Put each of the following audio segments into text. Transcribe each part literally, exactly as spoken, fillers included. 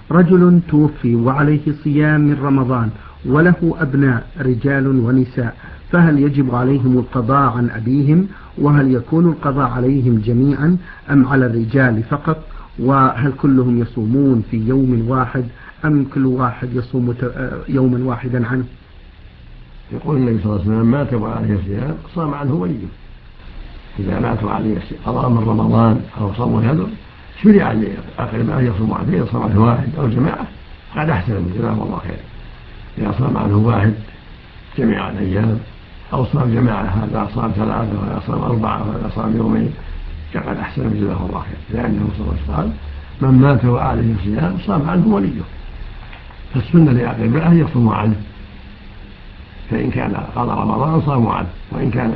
رجل توفي وعليه صيام من رمضان وله أبناء رجال ونساء، فهل يجب عليهم القضاء عن أبيهم؟ وهل يكون القضاء عليهم جميعا أم على الرجال فقط؟ وهل كلهم يصومون في يوم واحد أم كل واحد يصوم يوما واحدا عنه؟ يقول النبي صلى الله عليه وسلم: مات وعليه صيام صام عنه وليه. إذا مات وعليه قضاء من رمضان أو صوم نذر شرع لأقربائه يصوم عنه، إذا صام عنه واحد أو جماعة قد أحسن جزاهم الله خير. إذا صام عنه واحد جميع الأيام أو صام جماعة، هذا صام ثلاثة وهذا صام أربعة وهذا صام يومين، فقد أحسن جزاه الله خير، لأنه صلى الله عليه وسلم قال: من مات وعليه صيام صام عنه وليه. فالسنة لأقربائه يصوموا عنه، فإن كان قضى رمضان صاموا عنه، وإن كان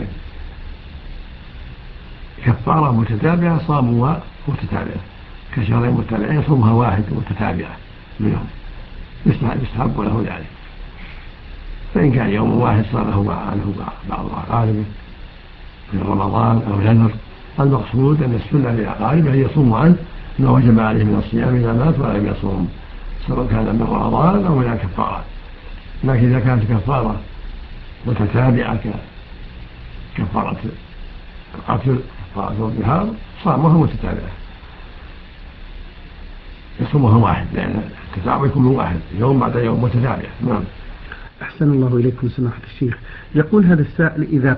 كفارة متتابعة صاموا متتابعة، كشهرين متتابعين يصومها واحد متتابعة منهم، يستحب له ذلك. فإن كان يوم واحد صامه عنه بعض أقاربه من رمضان أو نذر، المقصود أن السنة لأقاربه يصوم عنه ما وجب عليه من الصيام إذا مات ولم يصوم، سواء كان من رمضان أو من الكفارات. لكن إذا كانت كفارة متتابعة كفارة القتل كفارة الظهار صامها متتابعة، يصومها واحد، لأن التتابع يكون من واحد يوم بعد يوم متتابع. نعم. أحسن الله إليكم سماحة الشيخ. يقول هذا السائل: إذا